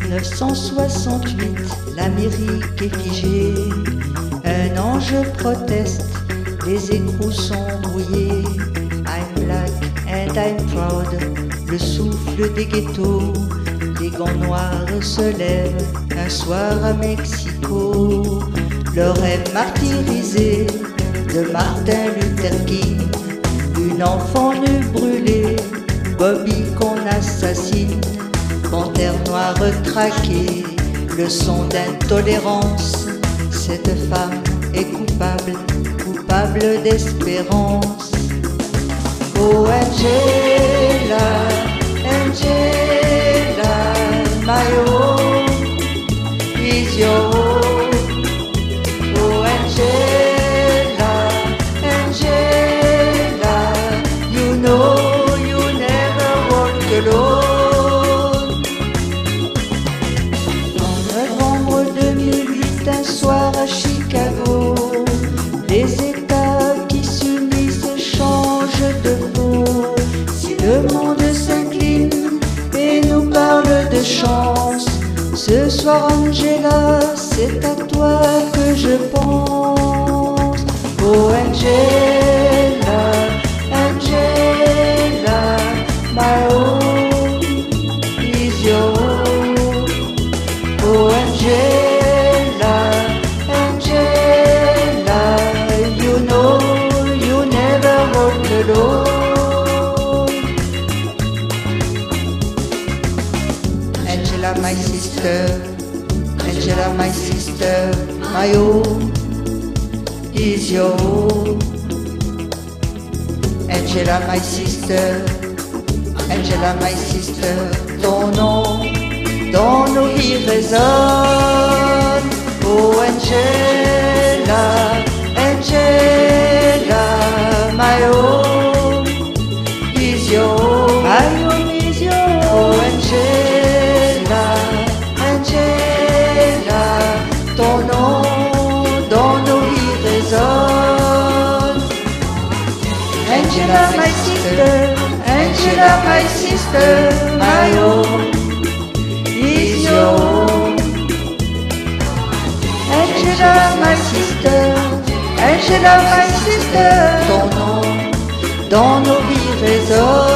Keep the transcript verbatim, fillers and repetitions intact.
mille neuf cent soixante-huit, l'Amérique est figée. Un ange proteste, les écrous sont brouillés. I'm black and I'm proud, le souffle des ghettos. Les gants noirs se lèvent un soir à Mexico. Le rêve martyrisé de Martin Luther King. Une enfant nue brûlée, Bobby qu'on assassine. Panthère noire traquée, leçon d'intolérance. Cette femme est coupable, coupable d'espérance. Oh Angela, Angela, my home is your home. Oh Angela, Angela, you know you never walk alone. En novembre deux mille huit, un soir à Chicago, les États qui s'unissent changent de peau. Si le monde s'incline et nous parle de chance, ce soir Angela, c'est à toi que je pense. Oh Angela, Angela, my home is your home. Oh Angela, Angela, you know you never walk alone. Angela, my sister, Angela, my sister, my home is your home. Angela, my sister, Angela, my sister, ton nom dans nos vies résonne. Oh Angela, Angela, my home is your home. My home is your home. Oh Angela, Angela, ton nom dans nos vies résonne. Angela, my sister, Angela, my sister, my home is your home. Angela, my sister, Angela, my sister, ton nom dans nos vies résonne.